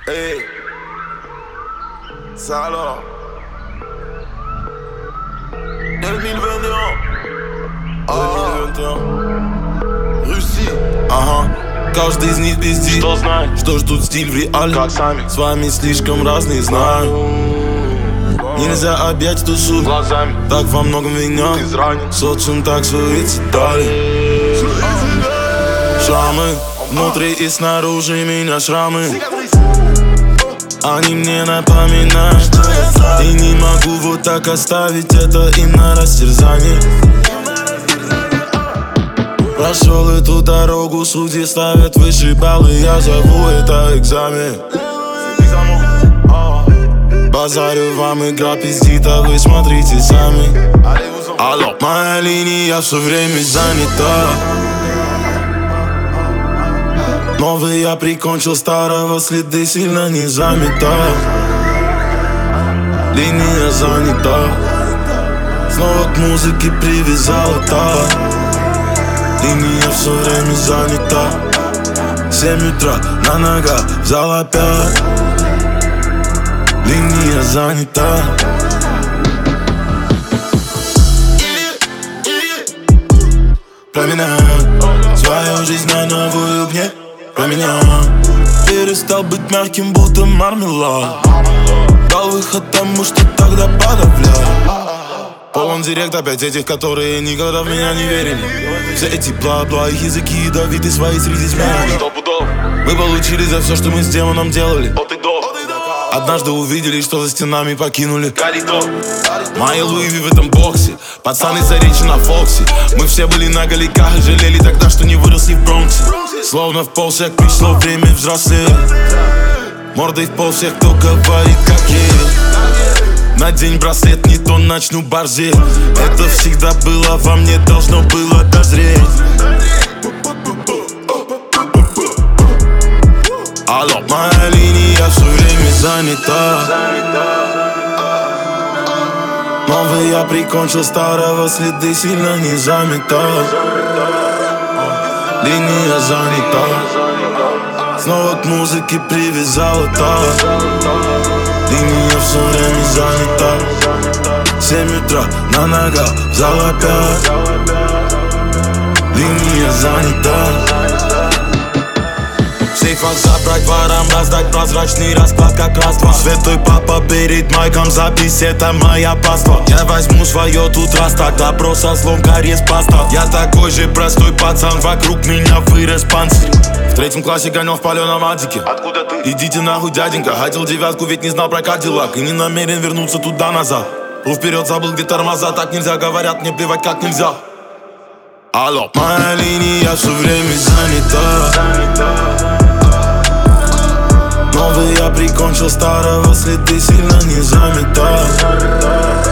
Hey, ça alors 2021. 2021. Russie. Ага. Каждый из них пиздит, что знает, что ждут стиль в реале. как сами. С вами слишком разные, знаю. Нельзя объять ту суть Глазами так во многом виня. изранен. Социум так суицидален. Шрамы внутри и снаружи меня шрамы. Они мне напоминают. И не могу вот так оставить это им на растерзание. Прошел эту дорогу, судьи ставят выше баллы. Я зову это экзамен. Базарю вам, игра пиздит, а вы смотрите сами. Алло, моя линия все время занята. Новый я прикончил старого, следы сильно не заметал. Линия занята. Снова к музыке привязала так. Линия все время занята. 7 утра на ногах, взял опять. Линия занята. Променяю свою жизнь на новую мне. Променяю. Перестал быть мягким, будто мармелад. Дал выход тому, что тогда подавлял. Полон директ опять этих, которые никогда в меня не верили. Все эти бла-бла, их языки ядовиты свои среди смертей. Мы получили за все, что мы с демоном делали. Однажды увидели, что за стенами покинули мои Луиви в этом боксе. Пацаны заречи на Фоксе. Мы все были на голиках и жалели тогда, что не выросли в Бронксе. Словно в полшаг пришло время взрослеть. Мордой в пол всех, кто говорит как есть. Надень браслет, не то начну борзеть. Это всегда было во мне, должно было дозреть. Алло, моя линия все время занята. Новый я прикончил старого, следы сильно не заметал. Линия занята. Снова к музыке привязала так. Линия все время занята. 7 утра на ногах, взял опять. Линия занята. В сейфах забрать, ворам раздать прозрачный расклад, как раз-два. Святой папа перед майком, запись, это моя паства. Я возьму свое тут раз так, допрос со злом, карьез паста. Я такой же простой пацан, вокруг меня вырос панцирь. В 3 классе гонял в паленом адике. Откуда ты? Идите нахуй, дяденька, хотел 9, ведь не знал про Кадиллак. И не намерен вернуться туда-назад. Плыл вперед, забыл, где тормоза. Так нельзя, говорят, мне плевать, как нельзя. Алло, моя линия все время занята. Новый я прикончил старого, следы сильно не заметал.